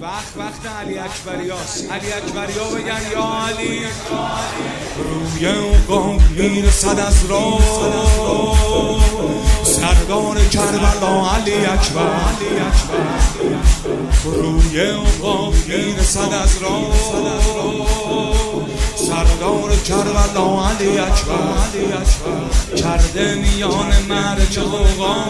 وقت علی اکبریاست. علی اکبریا بگن یا علی. روی اون میرسد از راه سردار کربلا علی اکبر. روی اون میرسد از راه سردار کربلا علی اکبر. کرده میان مرج غوغا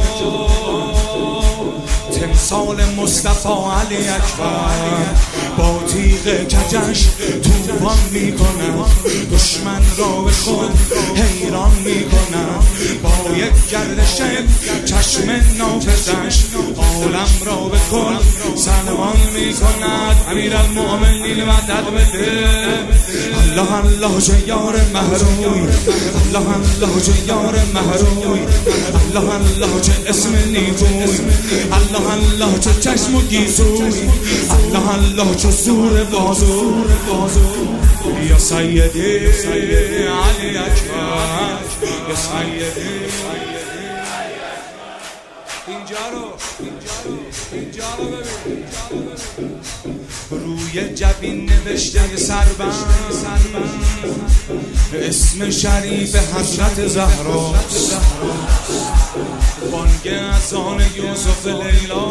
تمثال مصطفی علی اکبر. با تیغ کجش توفان میکنه دشمن را به خود حیران میکنه. با یک گردش چشم نافذش عالم را به کل سلمان میکند. امیرالمؤمنین مدد بده. الله الله چه یار مهروی، الله الله چه یار مهروی، الله الله چه اسم نیکوی، الله الله چه چشم و گیسوی، الله الله چه زور بازو. یا سیدی علی اکبر، یا سیدی. اینجا رو ببین. روی جبین نوشته سربند اسم شریف حضرت زهرا. بانگ اذان یوسف لیلا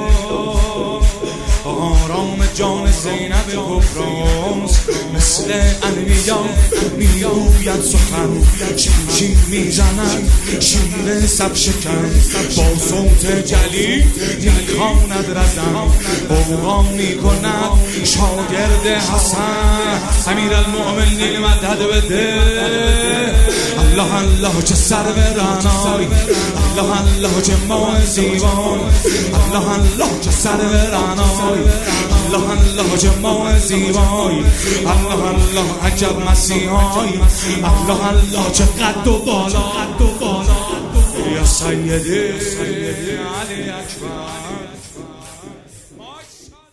آرام جان زینب کبراست. مثل انبیا میگوید سخن شمشیر میزند شیر سب شکن. با صوت جلی میخواند رزم غوغا میکند شاگرد حسن. امیرالمؤمنین مدد بده. الله الله چه سرو رعنای، الله الله چه ماه زیبای، الله الله چه سرو رعنای، الله الله چه ماه زیبای، الله الله عجب مسیحای، الله الله چه قد و بالا. یا سیدی علی اکبر.